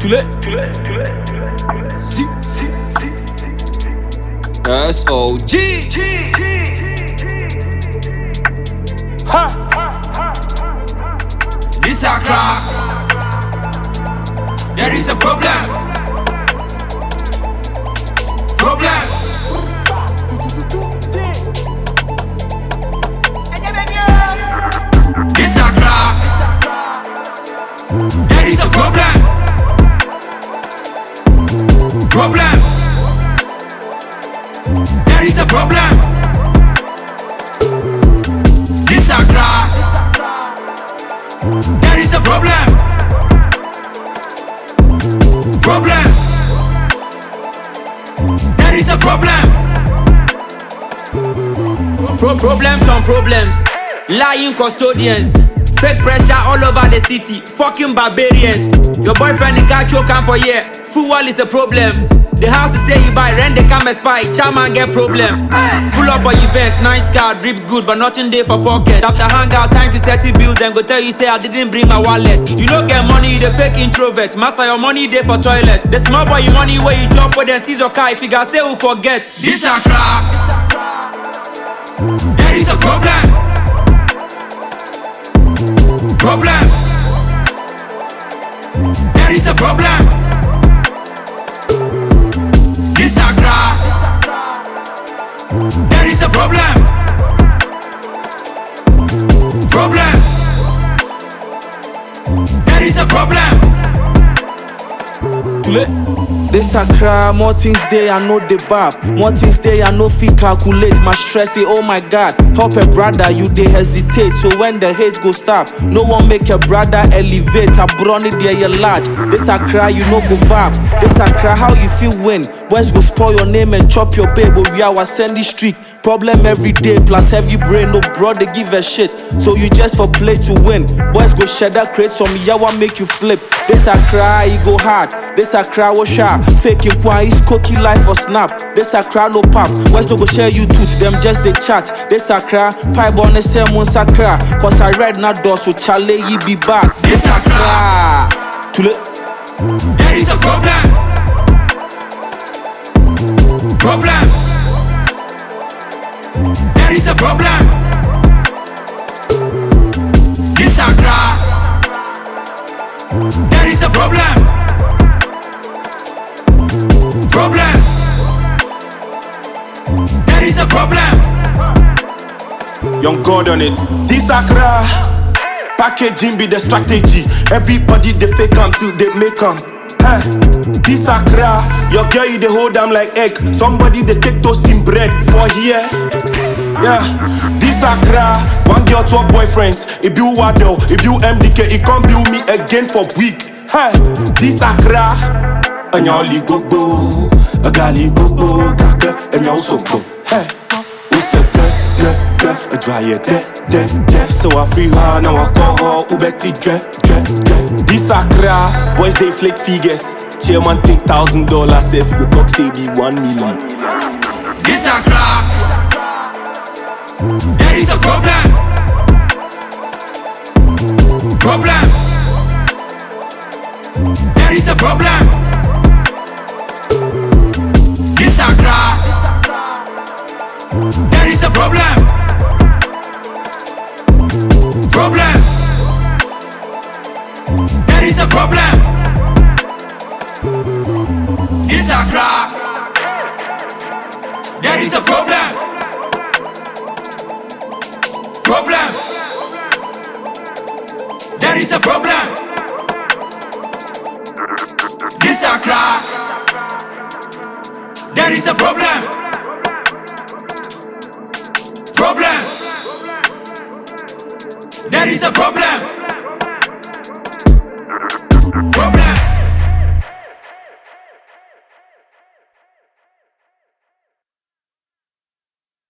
Tule. Si. SOG. Ha. This a crack. There is a problem. This a crack. There is a problem. There is a problem. This a crack. There is a problem. There is a problem. Problems on problems. Lying custodians. Fake pressure all over the city. Fucking barbarians. Your boyfriend the guy choke for year. Full wall is a problem. The house you say you buy, rent they come and spy. Chairman get problem. Pull up for event, nice car, drip good, but nothing there for pocket. After hangout, time to settle bills, then go tell you say I didn't bring my wallet. You don't get money, you the fake introvert. Master your money there for toilet. The small boy you money where you drop with then seize your car. If you got say who forget. This a crack. There is a problem. There is a problem. This a crack. There is a problem. There is a problem. This a cry, more things there I know the bab. More things there I know fit calculate. My stress say, oh my God, help a brother, you they hesitate. So when the hate go stop, no one make a brother elevate. I brought it there you large. This a cry, you know go bab. This a cry, how you feel when boys go spoil your name and chop your baby. We are send this streak. Problem every day, plus heavy brain, no brother give a shit. So you just for play to win. Boys go shed that crate, some yawa make you flip. This a cry, he go hard. This a cry, was sharp. Faking kwa, is cookie life or snap. This a cry, no pop. Boys no go share you tooth, them just they chat. This a cry, pipe on the same one sacra. Cause I read not door, so chale ye be bad. This a cry. There is a problem. There is a problem. This a crack. There is a problem. There is a problem. Young God on it. This Accra packaging be the strategy. Everybody they fake them till they make them. This Accra, your girl you they hold them like egg. Somebody they take toasting bread for here. Yeah, this Accra, one girl 12 boyfriends. If you Waddle, if you MDK, it can't build me again for week. This Accra, and y'all leave bobo, a gali bobo, kaka, and y'all so go. What's a a dry so I free her, now I call her Ubeti dre. This Accra, boys they flake figures. Chairman take $1,000 if you talk say be 1 million. This Accra, there is a problem. There is a problem. This Accra, there is a problem. There is a problem. This Accra, there is a problem. There is a problem. This Accra, there is a problem. There is a problem.